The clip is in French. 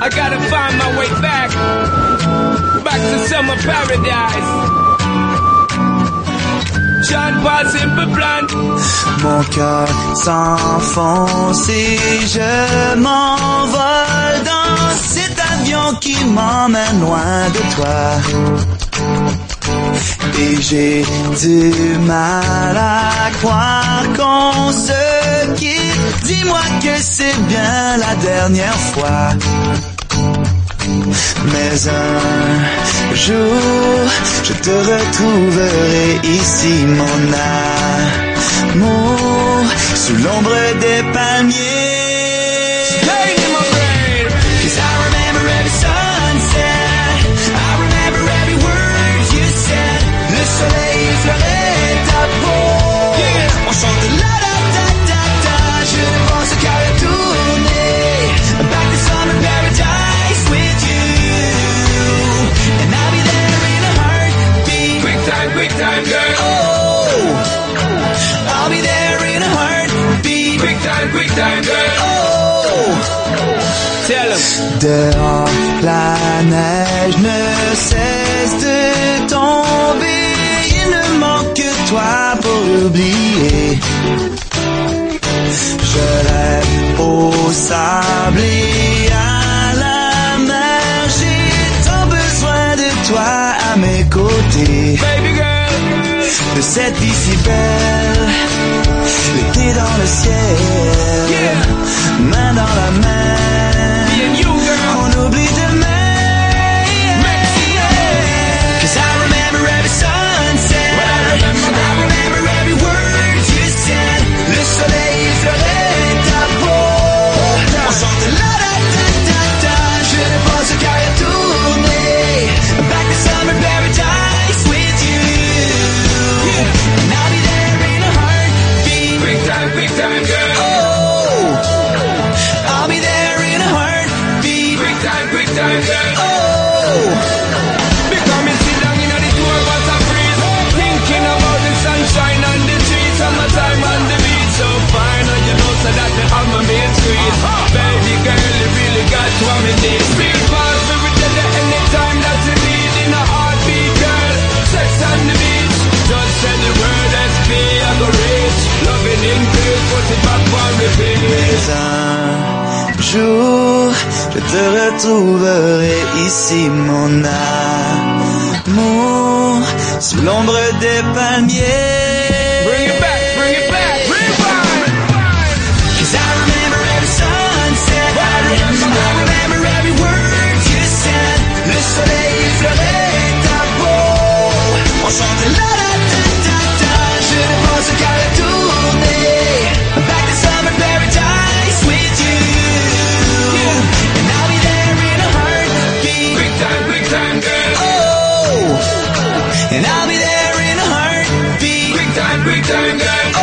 I gotta find my way back to summer paradise. John Paul Simple Plan. Mon cœur s'enfonce et je m'envole dans cet avion qui m'emmène loin de toi. Et j'ai du mal à croire qu'on se quitte. Dis-moi que c'est bien la dernière fois. Mais un jour, je te retrouverai ici, mon amour, sous l'ombre des palmiers. Le soleil fleurait ta peau. On chante la da da da da. Je ne pense qu'à retourner back to summer paradise with you. And I'll be there in a heartbeat. Quick time, girl. Oh, I'll be there in a heartbeat. Quick time, girl. Oh, tell 'em. Dehors, la neige ne cesse de tomber. Il ne manque que toi pour oublier. Je rêve au sable et à la mer. J'ai tant besoin de toi à mes côtés. Baby girl. De cette vie si belle, l'été dans le ciel, Yeah. main dans la main. Me and you, girl. On oublie demain. Cause I remember every sunset. Well, I remember every word you said. Le soleil fleurait ta peau. On chante la da da da da. Je ne pense qu'à retourner back to summer paradise with you. And I'll be there in a heartbeat. Quick time, girl. Oh, I'll be there in a heartbeat. Quick time, girl. Oh, Because me sit down in the tour bus and freeze, thinking about the sunshine and the trees, summertime on the beach. So fine, and you know so that me have my main squeeze. Baby girl, you really got what me need. Speed fast, we will tell you anytime that you need. In a heartbeat, girl, sex on the beach. Just say the word SP, I go reach. Loving in peace, put it back on repeat. mais un jour, je te retrouverai ici, mon amour, sous l'ombre des palmiers. Bring it back, rewind. 'Cause I remember every sunset. I remember every word you said. Le soleil fleurait ta peau. On chante la da da da da. Je ne pense qu'à retourner back to summer paradise with you. And I'll be there in a heartbeat. Quick time, girl. Oh, and I'll be there in a heartbeat. Quick time, girl.